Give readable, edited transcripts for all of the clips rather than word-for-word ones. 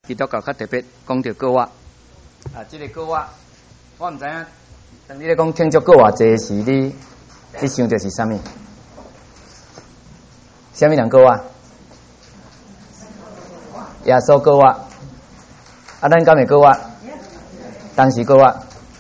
基督教较特别讲到歌仔这个歌仔，我毋知影。当你咧讲庆祝歌仔节时，你想到是啥物？啥物人歌仔？耶稣歌仔。咱敢会歌仔？当时歌仔。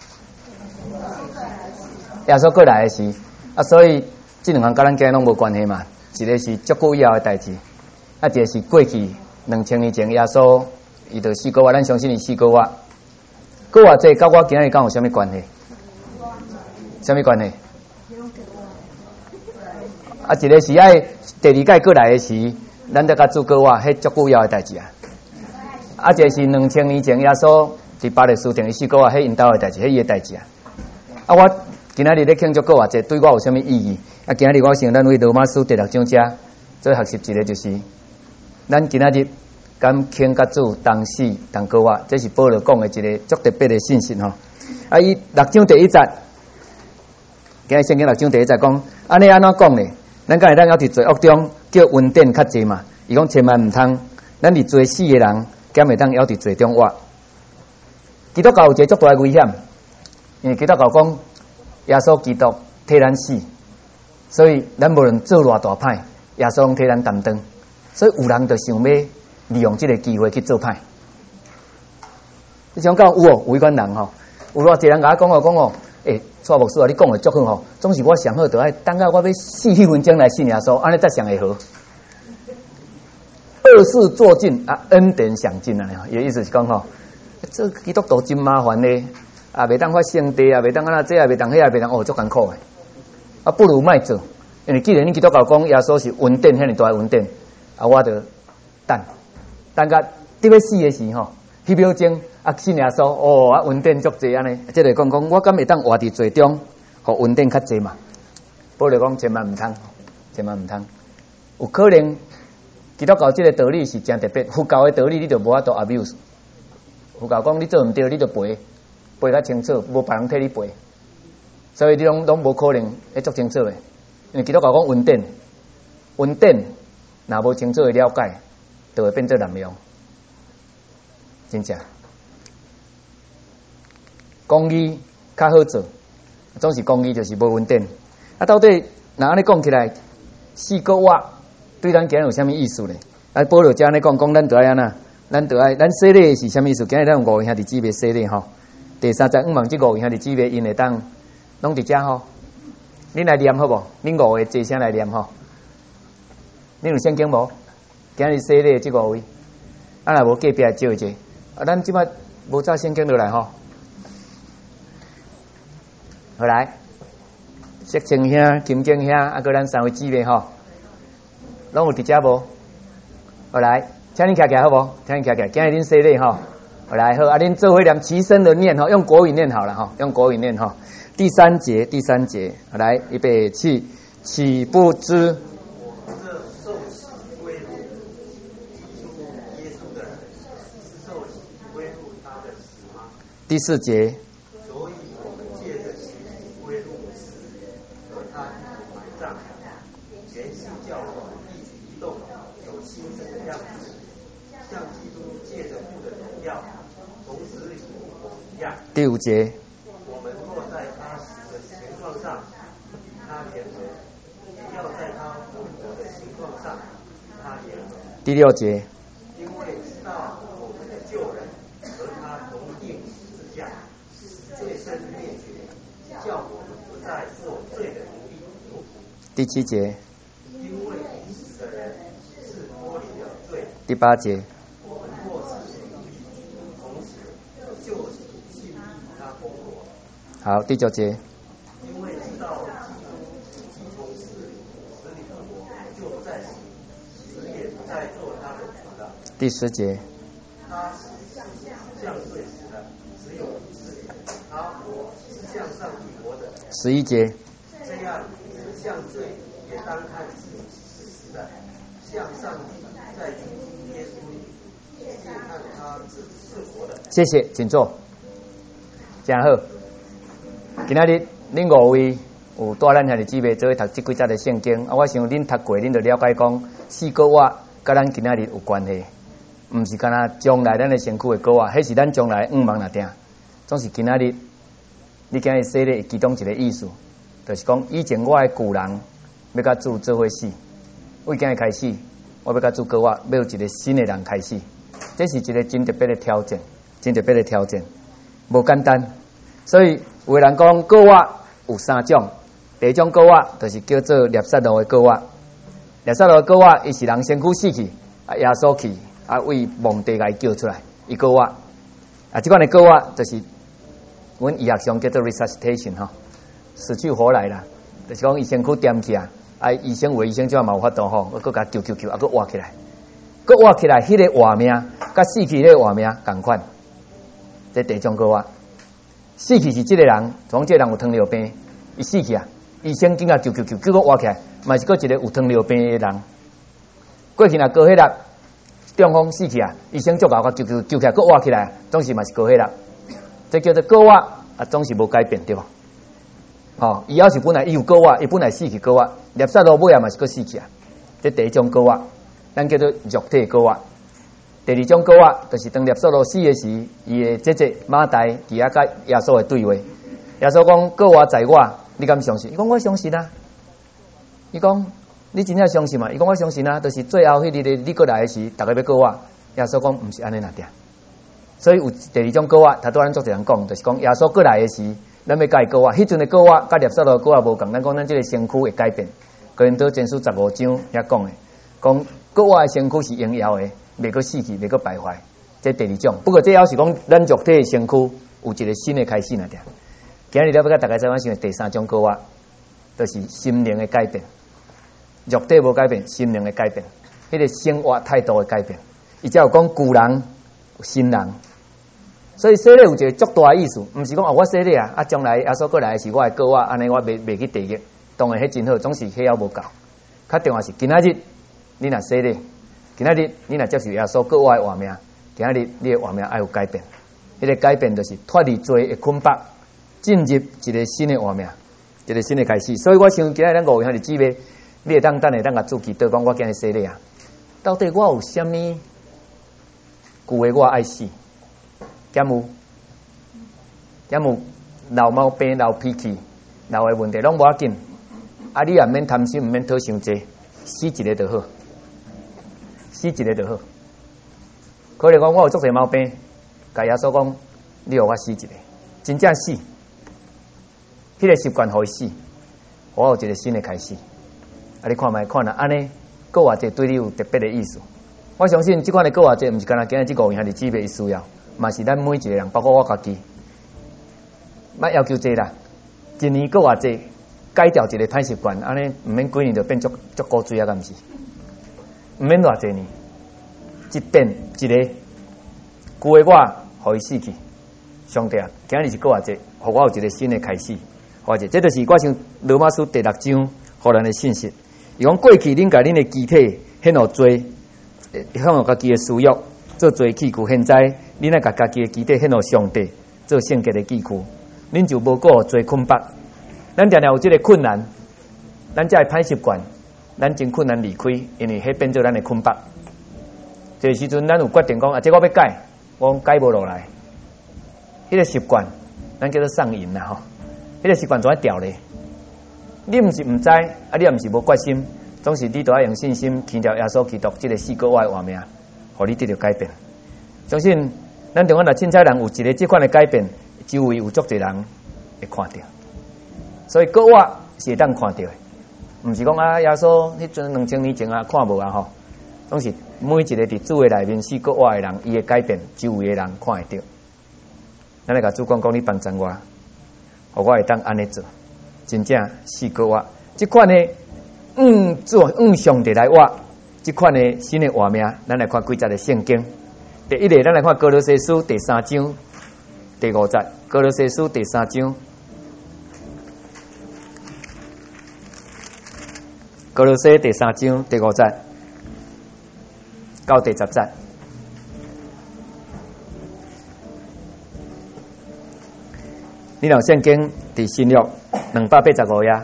耶稣过来的时，所以这两项甲咱今日拢无关系嘛。一个是足久以后的代志，一个是过去2000年前耶稣伊就死过仔，咱相信伊死过仔。过仔这甲我今日讲有啥物关系？啥物关系？一个是爱第二届过来的时，咱得甲煮过仔，迄足久以后的代志啊。一个是2000年前耶稣伫巴勒斯坦伊死过仔，迄因兜的代志，迄伊的代志啊。我今仔日咧庆祝过仔这对我有啥物意义？今仔日我想咱为罗马书第6章遮做学习一个，就是咱今仔日敢庆甲主同死同过仔，这是保罗讲的一个足特别的信息吼。伊6章第1节，今日圣经6章第1节讲，安尼安怎讲呢？咱敢会当要伫罪恶中叫恩典较济嘛？伊讲千万毋通，咱伫罪死的人，敢会当要伫罪中活。基督教有一个足大的危险，因为基督教讲耶稣基督替咱死。所以咱无论做偌大歹，耶稣拢替咱担当。所以有人就想要利用这个机会去做歹。你想讲有迄款人吼，有偌侪人甲我讲蔡牧师啊，你讲的足好吼，总是我上好就爱等到我要死迄分钟来信耶稣，安尼才上会好。恶事做尽恩典享尽啊！伊意思是讲吼，这基督徒真麻烦咧，袂当发圣地袂当安那这袂当迄袂当足艰苦诶。不如卖做，因为既然你基督教讲耶稣是恩典，遐尼大恩典，我就等甲你要死的时吼，迄秒钟信耶稣，恩典足济安尼，即个讲我敢会当活伫罪中，互恩典较济嘛？保罗讲千万毋通，千万毋通，有可能基督教即个道理是真特别，佛教的道理你就无法度 abuse。佛教讲你做毋对，你就赔较清楚，无别人替你赔。所以你拢无可能会足清楚的，因为基督教讲恩典，恩典若无清楚的了解，就会变做滥用。真正公义较好做，总是公义就是无恩典。到底若安尼讲起来，四个话对咱今日有啥物意思咧？保罗遮安尼讲，咱着爱安那，咱洗礼是啥物意思？今日咱有5位兄弟姊妹洗礼吼。第35问这5位兄弟姊妹因会当。拢伫遮吼，恁来念好无？恁5个坐声来念吼。恁有圣经无？今日洗礼即5位，若无隔壁招一下。咱即摆无照圣经落来吼。好来，石青兄、金经兄，搁咱3位姊妹吼，拢有伫遮无？好来，请恁徛起来好无？请恁徛起来，今日恁洗礼吼。好来好，恁做伙念齐声的念吼，用国语念好了吼，用国语念吼。第三节，来，预备起，岂不知我这受洗归入基督耶稣的人，是受洗归入他的死吗？ 第4节， 所以我们借着洗归入死，和他埋葬，原是叫我们一举一动有新生的样子，像基督借着父的荣耀从死里复活一样。 第5节。 我们若在他死的形状上与他联合，也要在他复活的形状上与他联合。 第6节， 因为知道我们的旧人和他同定十字架，使罪身灭绝，叫我们不再做罪的奴仆。 第7节， 因为已死的人是脱离了罪。 第8节， 我们若是与基督同死，就是信他复活。 好，第9节。 因为知道基督既从死里复活，就不再死，死也不再做他的主了。 第10节。 他死像罪死的，只有一次；他活是向上帝活的。 11节。 这样，像罪也当看自己是死的，向上帝在基督耶稣里是看他自己是活的。 谢谢，请坐。真好。今仔日恁5位有带咱兄弟姊妹做伙读这几节的圣经，我想恁读过，恁就了解讲四个话甲咱今仔日有关系。 毋是干那将来咱的身躯的果啊，迄是咱将来愿望那定，总是今仔日，你今日说的其中一个意思，就是讲以前我的旧人要甲主做伙死，为今日开始，我要甲主果啊，要有一个新的人开始，这是一个真特别的挑战，真特别的挑战，无简单。所以有的人讲果啊有3种，第一种果啊就是叫做孽撒路的果啊，孽撒路的果啊，伊是人身躯死去，啊耶稣去。啊，为蒙地来叫出来，伊果啊，即款的果啊，就是阮医学上叫做 resuscitation 吼，死去活来啦，就是讲伊身躯掂起啊，啊医生为医生怎啊嘛有法度吼，我搁甲救，啊搁活起来，迄个活命，甲死去迄个活命共款，这第一种果啊，死去是即个人，从即个人有糖尿病，伊死去啊，医生紧啊救，结果活起来，嘛是搁一个有糖尿病的人，过去若高血压。中风死去啊！医生足够甲救起来，搁活起来，总是嘛是高血压，这叫做果啊，总是无改变对吧？吼，以后是本来伊有果啊，伊本来死去果啊，孽撒路尾啊嘛是搁死去啊。这第一种果啊，咱叫做肉体果啊。第二种果啊，就是当孽撒路死的时，伊的姐姐马大伫遐甲耶稣的对话，耶稣讲果啊在我，你敢相信？伊讲我相信啊。伊讲。你真正相信嘛？伊讲我相信啊，就是最后迄日你过来的时，大家要告我。耶稣讲毋是安尼那点，所以有第二种告我，他拄咱做一人讲，就是讲耶稣过来的时，咱要甲伊告我。迄阵的告我，甲孽撒路告我无共，咱讲咱这个身躯会改变。哥林多前书15章遐讲的，讲告我的身躯是荣耀的，袂搁死去，袂搁败坏。这第二种，不过这要是讲咱肉体的身躯有一个新的开始那点。今日要甲大家再分享第三种告我，就是心灵的改变。肉体无改变，心灵的改变，迄个生活态度的改变，伊才有讲旧人有新人。所以洗礼有一个足大的意思，毋是讲我洗礼啊，将来耶稣过来的时，我会告我，安尼我袂去地狱。当然迄真好，总是迄还无够。较重要是今仔日你若洗礼，今仔日你若接受耶稣告我的活命，今仔日你的活命爱有改变。迄个改变就是脱离罪的捆绑，进入一个新的活命，一个新的开始。所以我想今仔日咱5位兄弟姊妹。你会当等下甲主祈祷讲，我今日洗礼啊！到底我有啥物旧的我爱死？敢有老毛病、老脾气、老的问题拢无要紧。啊，你也免贪心，毋免讨伤济，死一个就好，死一个就好。可能讲我有足侪毛病，甲耶稣讲，你互我死一个，真正死，迄个习惯互伊死，我有一个新的开始。啊！你看卖看啦，安尼告话这对你有特别的意思。我相信这款的告话这，毋是干那今日这5位兄弟姊妹需要，嘛是咱每一个人，包括我家己，莫要求这啦。一年告话这，改掉一个歹习惯，安尼毋免几年就变足古锥啊，敢毋是？毋免偌济年，一变一个旧的我，互伊死去。上帝啊，今日是告话这，互我有一个新的开始。或者这就是我想罗马书第6章互咱的信息。伊讲过去恁甲恁的肢体献互罪，献互家己的私欲做罪器具，现在恁爱甲家己的肢体献互上帝做圣洁的器具，恁就无过罪捆绑。咱常常有这个困难，咱才会歹习惯，咱真困难离开，因为迄变做咱的捆绑。这时阵咱有决定讲啊，这我要改，我讲改无落来。迄个习惯，咱叫做上瘾啦吼。迄个习惯怎啊掉咧？你毋是毋知，啊，你也毋是无决心，总是你都要用信心听着耶稣基督这个4个我的话命，互你得到改变。相信咱中央若凊彩人有一个这款的改变，周围有足侪人会看到。所以个我是会当看到的，毋是讲啊耶稣迄阵2000年前啊看无啊吼，总是每一个伫主的内面4个我的人，伊的改变，周围的人看会到。咱来甲主讲你帮助我，互我会当安尼做。真正4个我，这款的上帝来我，这款的新的画面，咱来看几节的圣经。第一个，咱来看哥罗西书第3章第5节。哥罗西书第3章，哥罗西第3章第5节到第10节。你若圣经伫新约285页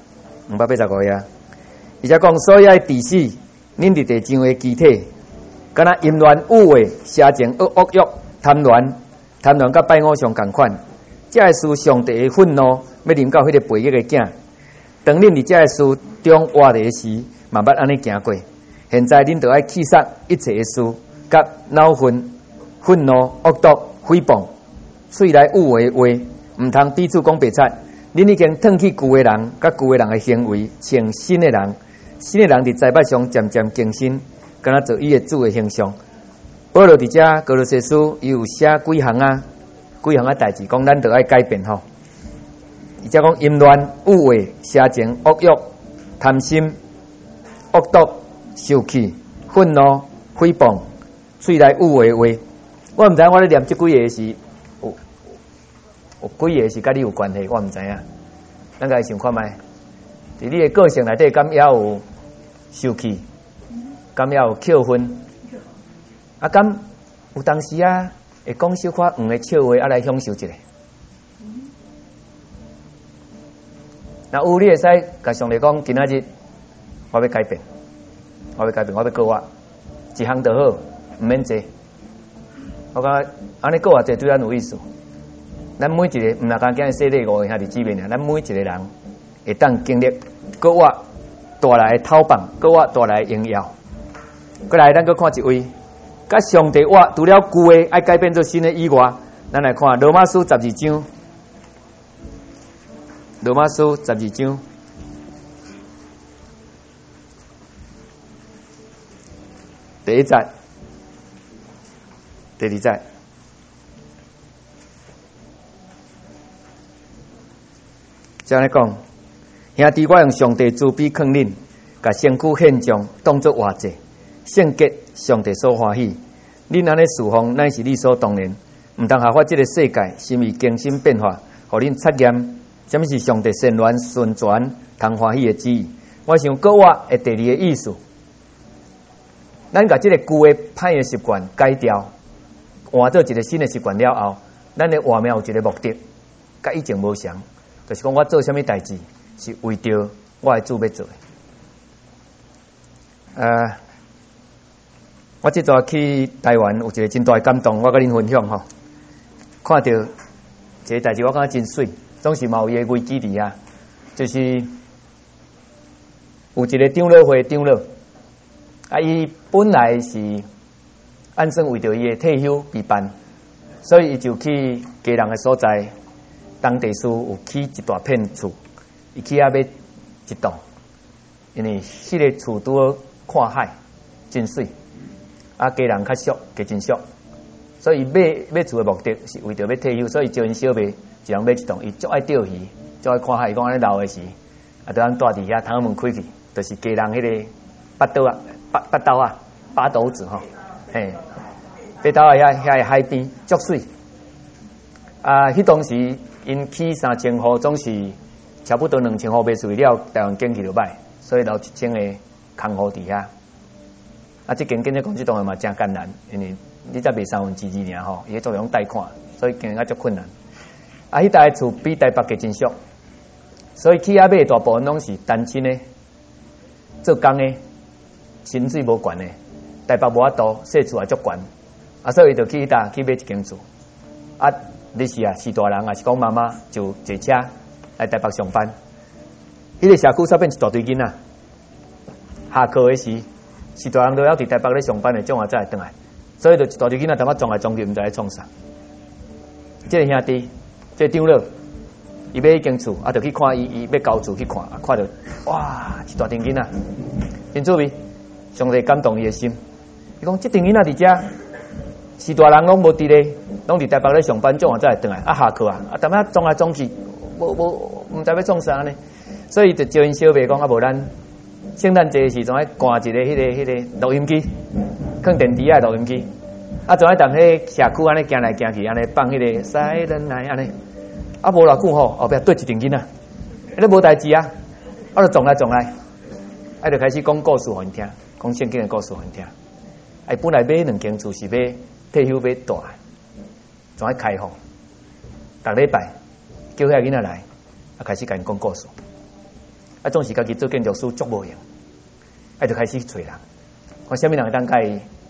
，285页，而且讲所以爱治死恁伫地上的肢体， 敢若淫乱、污秽、邪情、恶欲、贪婪甲拜偶像共款。这个事上帝的愤怒要临到迄个悖逆的囝。当恁伫这个事中活的时，嘛捌安尼行过。现在恁就要弃杀一切的事，甲恼恨、愤怒、恶毒、诽谤、喙内污秽的话，毋通彼此讲白贼。恁已经褪去旧的人，甲旧的人的行为，穿新的人。新的人伫在拜上渐渐更新，敢若做伊的主的形象。保罗伫遮哥罗西书伊有写几项代志，讲咱就要改变吼。伊则讲淫乱、污秽、邪情、恶欲、贪心、恶毒、受气、愤怒、诽谤、喙内污秽的话。我毋知我咧念即几个是有几个是甲你有关系，我毋知影。咱家想看觅，伫你的个性内底，敢也有受气，敢也有扣分，啊，敢有当时啊会讲小可黄的笑话，啊来享受一下。那有你会使甲上帝讲，今仔日我要改变，我要改过活，一项就好，毋免坐。我感觉安尼过活者对咱有意思。咱每一个毋若讲今日说礼五个兄弟姊妹尔，咱每一个人会当经历过活带来的讨棒，过活带来的荣耀。过来，咱搁看一位，甲上帝话除了旧的爱改变做新的以外，咱来看罗马书12章。罗马书12章第1节、第2节。这样讲，兄弟，我用上帝慈悲劝恁，甲身躯献上，当作活祭，圣洁，上帝所欢喜。恁安尼侍奉，乃是理所当然，毋通效法这个世界，心意更新变化，互恁测验什么是上帝善良、顺全、通欢喜的旨意。我想过我的第2个意思，咱甲这个旧的歹的习惯改掉，换做一个新的习惯了后，咱的活命有一个目的，甲以前无相。就是讲，我做什么代志是为着我的主要做的。我这阵去台湾有一个真大的感动，我甲恁分享吼。看到一个代志，我感觉真水，总是嘛有伊的危机伫遐。就是有一个长老会长老，伊本来是按算为着伊的退休备办，所以伊就去家人的所在。当地师有起一大片厝，伊起买一栋，因为迄个厝拄看海，真水，家人较俗，家真俗，所以买厝的目的是为着要退休，所以招因小妹一人买一栋，伊足爱钓鱼，足爱看海，伊讲安尼老的时，就通住伫遐，窗门开去，就是家人迄个八斗子吼，嘿，八斗遐海边足水，迄当时。因起3000户，总是差不多2000户卖出去了，台湾经济就歹，所以留1000个空户伫遐。这间建设公司当然嘛真艰难，因为你才卖2/3尔吼，伊做用贷款，所以经营足困难。迄搭厝比台北嘅真俗，所以起买大部分拢是单亲的，做工的，薪水无悬的，台北无法度，细厝也足悬，所以就去迄搭去买一间厝。你是大人是讲妈妈就坐车来台北上班。迄个社区煞变一大堆囡仔，下课的时，大人都要伫台北咧上班的，种才会转来，所以就一大堆囡仔踮撞来撞去，毋知咧创啥。这个兄弟，这个长老，伊买一间厝，就去看伊要交厝去看，看到哇，一大群囡仔，真趣味，上帝感动伊的心。伊讲这群囡仔伫遮。是大人拢无伫咧，拢伫台北咧上班，种才会转来。下课踮遐撞来撞去，毋知要创啥呢？所以就招因小妹讲无咱圣诞节时阵爱挂一个迄个录音机，放电池录音机，总爱踮迄社区安尼行来行去，安尼放迄个Silent Night安尼。无偌久吼，后壁对一群囡仔，咧无代志就撞来，就开始讲故事互因听，讲圣经的故事互因听。本来买2间厝是要。退休要大，总爱开放，逐礼拜叫遐囡仔来，开始甲因讲故事。总是家己做建筑师足无用，就开始找人，看啥物人会当甲伊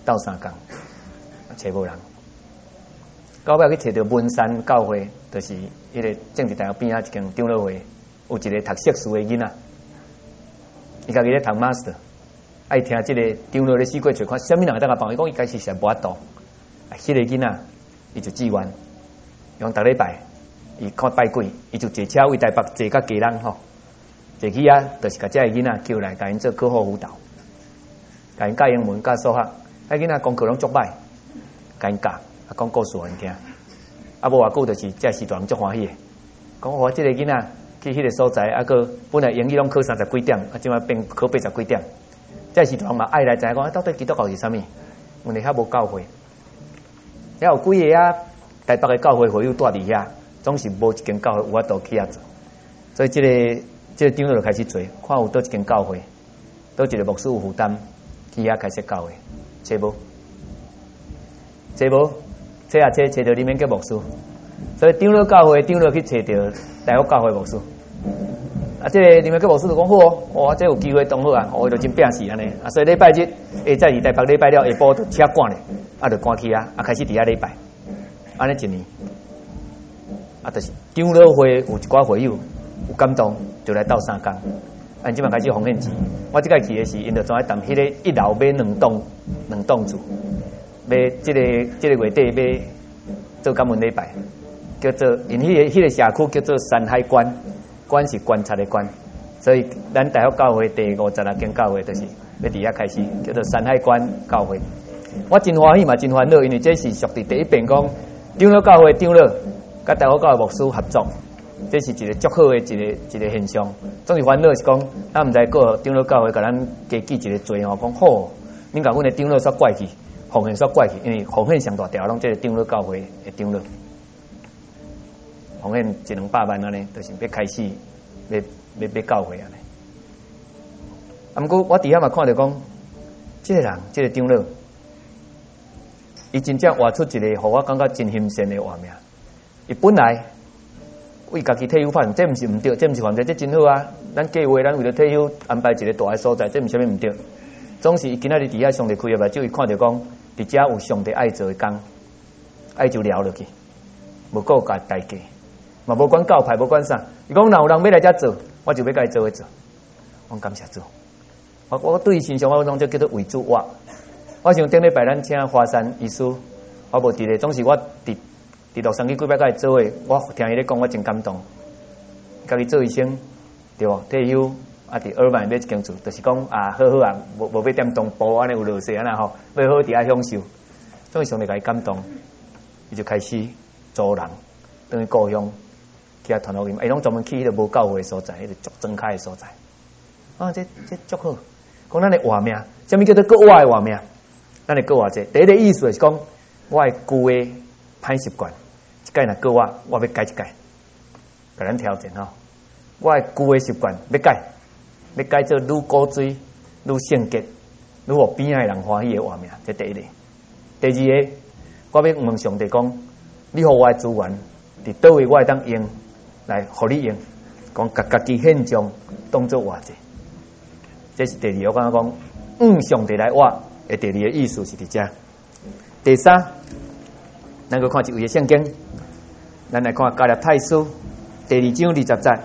斗三工，找无人。到尾去找到文山教会，就是迄个政治大学边仔一间长老会，有一个读硕士的囡仔，伊家己咧读 master， 爱听即个长老咧四过做看，啥物人会当甲帮？伊讲伊开始是无法度，迄个囡仔伊就志愿，用逐礼拜伊看拜鬼，伊就坐车为台北坐甲家人吼，坐去啊，就是甲遮个囡仔叫来，甲因做课后辅导，甲因教英文、教数学，迄囡仔功课拢足歹，甲因教。啊，讲故事互因听，啊，无偌久就是遮时段足欢喜诶。讲我即个囡仔去迄个所在，啊，个本来英语拢考30几点，啊，即摆变考80几点。遮时段嘛爱来知影讲，啊，到底基督教是啥物？问题遐无教会，遐有几个啊台北诶教会会友住伫遐，总是无一间教会有法度去遐做。所以即个长老就开始做，看有倒一间教会，倒一个牧师有负担，去遐开设教会，找无？找无？找啊找到里面个牧师，所以长老教会长老去找到大学教会牧师，啊，这个里面个牧师就讲好哦，哇，这有机会当好啊，我就真拼死安尼，啊，所以礼拜日下早是台北礼拜了下晡就车赶咧，啊，就赶去啊，啊，开始伫遐礼拜，安尼一年，啊，就是长老会有一寡会友有感动，就来斗三工，啊，即摆开始奉献钱，我即摆去的是因着怎爱谈迄个一楼买两栋厝。要即个月底要做感恩礼拜，叫做因迄个社区叫做山海关，关是观察的关，所以咱大学教会第56间教会就是要伫遐开始叫做山海关教会。我真欢喜嘛，真烦恼，因为这是属于第一遍讲长老教会长老甲大学教会牧师合作，这是一个足好的一个现象。总是烦恼是讲，咱毋知个长老教会甲咱加记一个罪吼，讲好，恁甲阮的长老煞怪去。奉献煞怪去，因为奉献上大条，拢即个长老教会的长老，奉献100-200万安尼，就是要开始要教会安尼。啊，毋过我伫遐嘛看到讲，即个人，即个长老，伊真正画出一个，互我感觉真欣赏的画面。伊本来为家己退休发展，这毋是毋对，这毋是犯罪，这真好啊！咱计划，咱为了退休安排一个大个所在，这毋啥物毋对。总是伊今仔日伫遐上帝开入来，就伊看到讲，伫遮有上帝爱做的工，爱就聊落去，无顾甲代价，嘛无管教派，无管啥。伊讲若有人要来遮做，我就要甲伊做伙做。我感谢主，我对伊形象我拢就叫做为主活。我想顶礼拜咱请华山医师，我无伫咧，总是我伫洛杉矶几摆甲伊做伙，我听伊咧讲，我真感动。家己做医生，对无？退休。啊！伫耳曼买一间厝，就是讲啊，好好啊，无要踮东部安尼有落雪安那吼，要好伫遐享受。总是上帝甲伊感动，伊就开始租人，等于故乡去遐传福音。伊拢专门去迄个无教会的所在，迄个足睁开的所在。啊，这足好。讲咱的画面，啥物叫做国外的画面？咱的国外者，第一个意思是讲，我的旧的歹习惯，一改若国外，我要改一改，甲咱调整吼。我的旧的习惯要改。要改做愈古锥、愈圣洁、愈互边仔人欢喜的画面，这第一个。第二个，我要问上帝讲，你互我的资源，伫倒位我会当用来互你用，讲家己现状当作活者。这是第二，我感觉讲，上帝来活的第二个意思是伫遮。第三，咱去看一位的圣经，咱来看加勒太书第2章20节。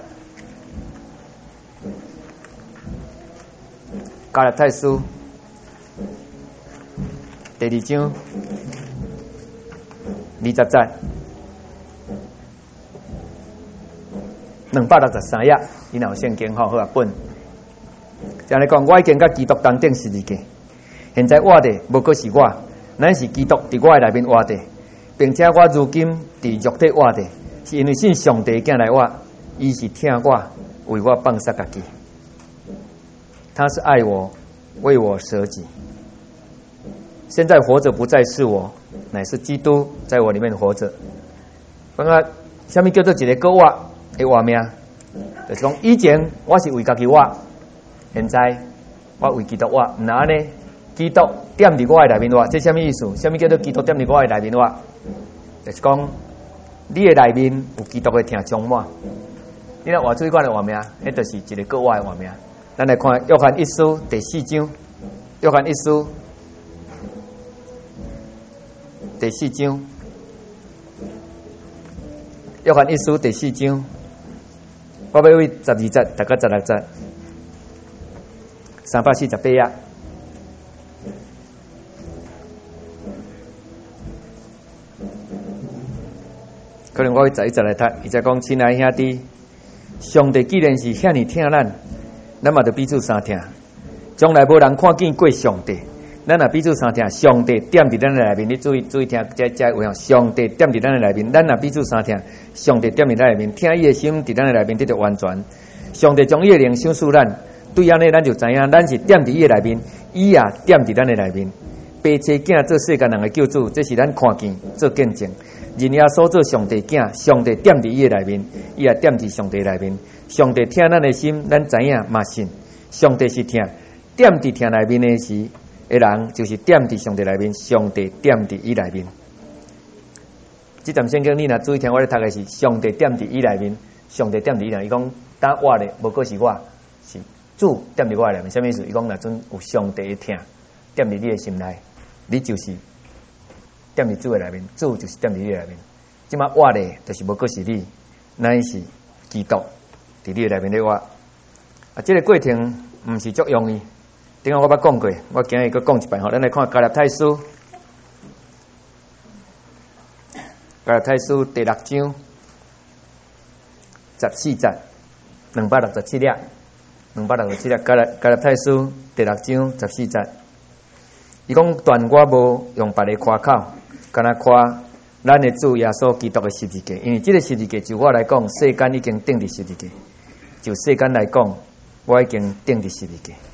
加勒太书第2章20节，263页，伊若有圣经吼，好啊本。这样来讲，我已经甲基督同等十字架，现在活的无过是我，乃是基督伫我的内面活的，并且我如今伫肉体活的，是因为信上帝囝来活，伊是听我，为我放下家己。他是爱我，为我舍己。现在活着不再是我，乃是基督在我里面活着。感觉啥物叫做一个个我的画面？就是讲以前我是为家己活，现在我为基督活。毋然安尼，基督踮伫我的内面活，这啥物意思？啥物叫做基督踮伫我的内面活？就是讲你的内面有基督的听充满。你若活出款的画面，迄就是一个个我的画面。咱来看约翰一书第4章，约翰一书第4章，约翰一书第4章，我要为12节大概16节，348页。可能我会一直来读，伊才讲亲爱兄弟，上帝既然是遐尼疼咱嘛就彼此相疼。将来无人看见过上帝，咱若彼此相疼，上帝踮伫咱的内面。你注意听这话哦，上帝踮伫咱的内面，咱若彼此相疼，上帝踮伫咱内面，听伊的心伫咱的内面得到完全。上帝将伊的灵赏赐咱，对安尼咱就知影，咱是踮伫伊的内面，伊也踮伫咱的内面。爸切囝做世间人的救主，这是咱看见做见证。人耶稣做上帝囝，上帝踮伫伊的内面，伊也踮伫上帝内面。上帝听咱的心，咱知影嘛信。上帝是听，踮伫听内面的时的人，就是踮伫上帝内面，上帝踮伫伊内面。这段圣经你若注意听，我咧读的是上帝踮伫伊内面，上帝踮伫伊内面。伊讲当我咧，无过是我，是主踮伫我的内面。什么意思？伊讲若准有上帝的听，踮伫你的心内，你就是踮伫主的内面，主就是踮伫你的内面。即马我咧，就是无过是你，乃是基督伫你的内面咧我。这个过程毋是足容易。顶下我捌讲过，我今日佫讲一摆吼。咱来看加拉太书，加拉太书第6章14节，267页，267页。加拉太书第6章14节，伊讲：但我无用别个夸口，干那夸咱的主耶稣基督的十字架，因为这个十字架就我来讲，世间已经钉伫十字架；就世间来讲，我已经钉伫十字架。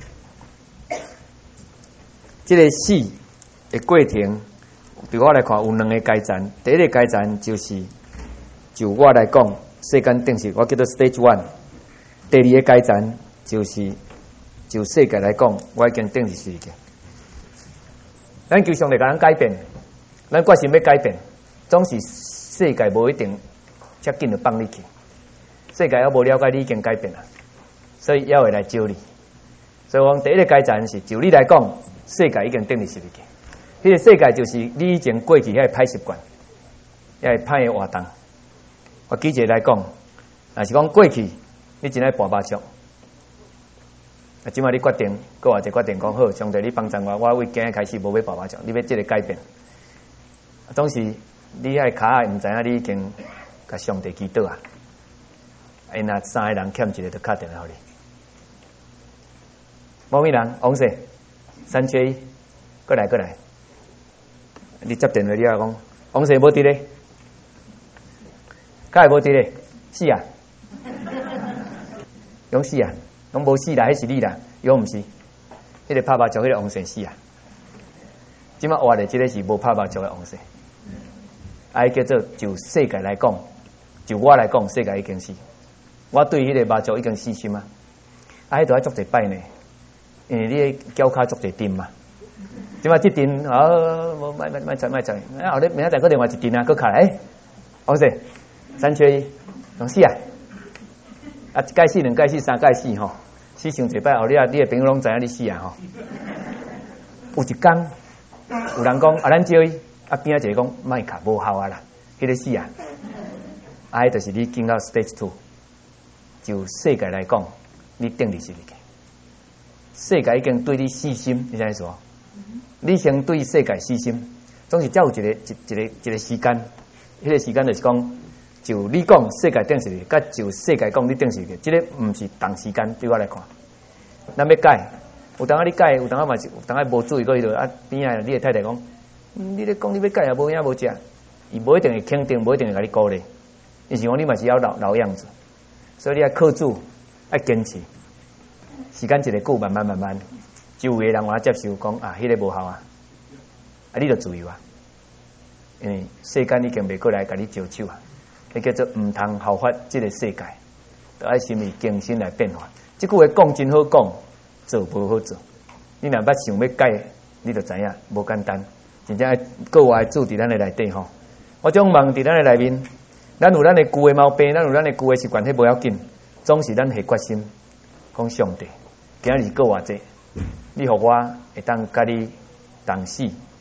这个死的过程，对我来看有2个阶段。第一个阶段就我来讲，世间钉死，我叫做 Stage 1。第2个阶段就世界来讲，我已经钉伫十字架。咱求上帝甲咱改变，咱决心要改变，总是世界无一定遮紧就放你去。世界还无了解你已经改变了，所以还会来招你。所以我讲第一个阶段是就你来讲。世界已经钉伫十字架，迄个世界就是你以前过去遐个歹习惯，遐个歹的活动。我举一个来讲，若是讲过去你真爱跋麻将，即摆你决定，搁换一个决定讲好，上帝你帮助我为今日开始无要跋麻将，你要即个改变。总是你遐个骹仔毋知影你已经甲上帝祈祷啊，因若3个人欠一个，就敲电话互你。某物人王氏。3缺1，过来，你接电话你讲，王氏无伫咧，敢会无伫咧？是啊，讲是啊，讲无死啦，迄是你啦，讲毋是，迄个拍麻将迄个王氏死啊。即摆活的即个是无拍麻将的王氏，叫做就世界来讲，就我来讲，世界已经死，我对迄个麻将已经死心啊，迄度爱足一摆呢。因为你的脚骹足侪钉嘛，即摆即钉无卖再，后日明仔载搁另外一钉啊，搁卡来，王氏3缺1，讲死啊！一届死、2届死、3届死吼，死上一摆后日你的朋友拢知影你死啊吼。有一天有人讲咱招伊，边仔一个讲卖卡无效啊啦，迄个死啊！迄就是你进到 Stage 2，就世界来讲，你钉伫十字架。世界已经对你死心，你知影意思无？你先对世界死心，总是才有一个时间，迄个时间就是讲，就你讲世界定时，甲就世界讲你定时嘅，这个毋是同时间对我来看。咱要改，有当你改，有当嘛是，有当无注意过迄度边仔，你的太太讲，你咧讲你要改也无影无食，伊无一定会肯定，无一定会甲你鼓励，因是讲你嘛是要老样子，所以你要靠住，要坚持。时间一个久，慢慢，周围人我接受讲迄个无效啊，你就自由啊，因为世间已经袂过来甲你招手啊，迄叫做毋通效法这个世界，要爱心理更新来变化。这句话讲真好讲，做无好做。你若捌想要改，你就知影无简单，真正爱各外住伫咱的内底吼。我种问伫咱的内面，咱有咱的旧的毛病，咱有咱的旧的习惯，迄无要紧，总是咱下决心。讲上帝，今日过偌济，你互我会当甲你同死，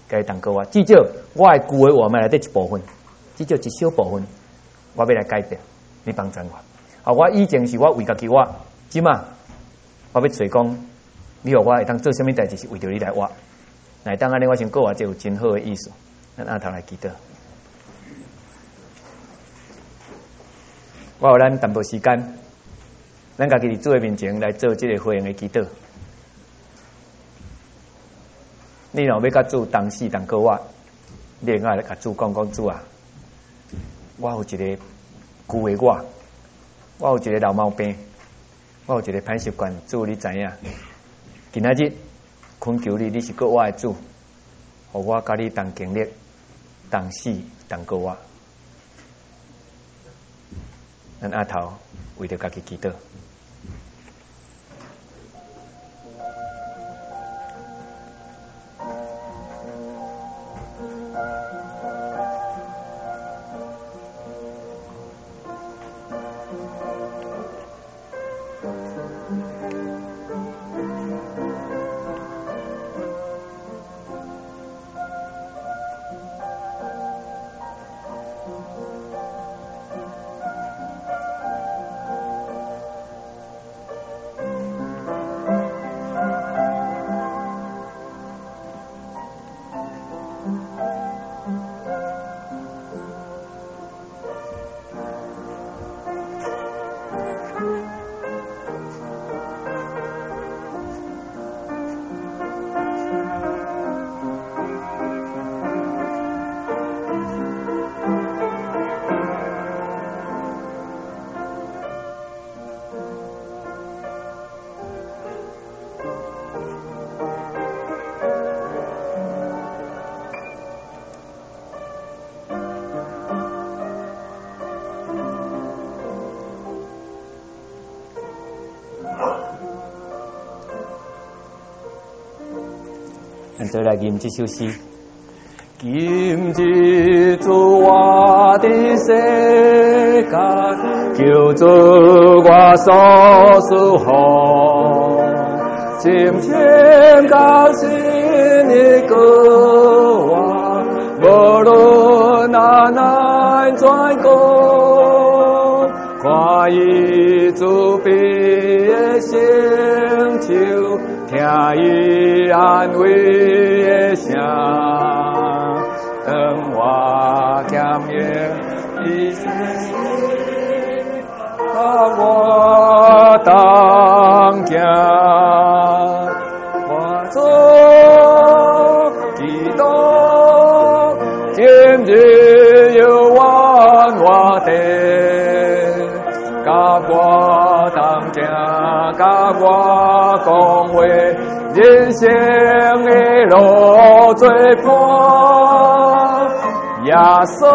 该当过我，至少我的旧的话内底一部分，至少一小部分，我要来改变，你帮助我。我以前是我为家己活，即马我要找讲，你互我会当做什么代志是为着你来活。乃当安尼，我想过活就有真好的意思。咱下头来祈祷。我有咱淡薄时间，咱家己伫主的面前来做这个回应的祈祷。你若要甲主同死同过我，你应该来甲主讲主啊，我有一个旧的我有一个老毛病，我有一个歹习惯，主你知影。今仔日恳求你，你是过我的主，互我甲你同经历、同死同过我。咱下头为着家己祈祷。咱再来吟这首诗。今日主我的世界，求主我所属好，今天高兴的歌我，无论哪难转过，看伊主必的成就。听伊安慰的声，当我检验伊的心，把我当行，我做基督，今日有完我的，甲我当行，甲我。讲话，人生的路最宽，耶稣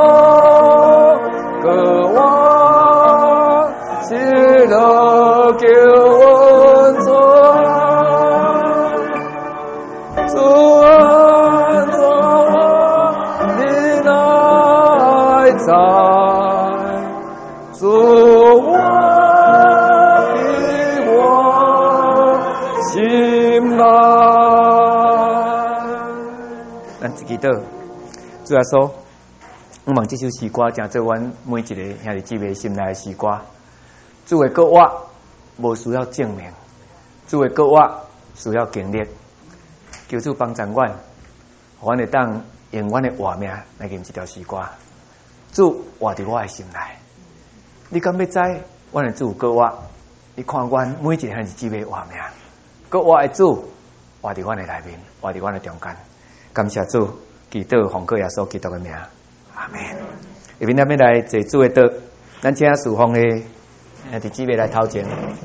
个我是路叫阮做，主啊，你乃在，主啊。咱祈祷，主耶稣，我望这首诗歌正做阮每一个兄弟姊妹心内的诗歌。主的国我无需要证明，主的国我需要经历。求主帮助阮，互阮会当用阮的活命来吟这条诗歌。主活伫我的心内，你敢要知阮的主国我？你看阮每一个兄弟姊妹活命，国我的主活伫阮的内面，活伫阮的中间。感谢主，祈祷奉靠耶稣基督的名，阿门。下面咱要来坐主的道，咱请侍奉的兄弟姊妹来头前。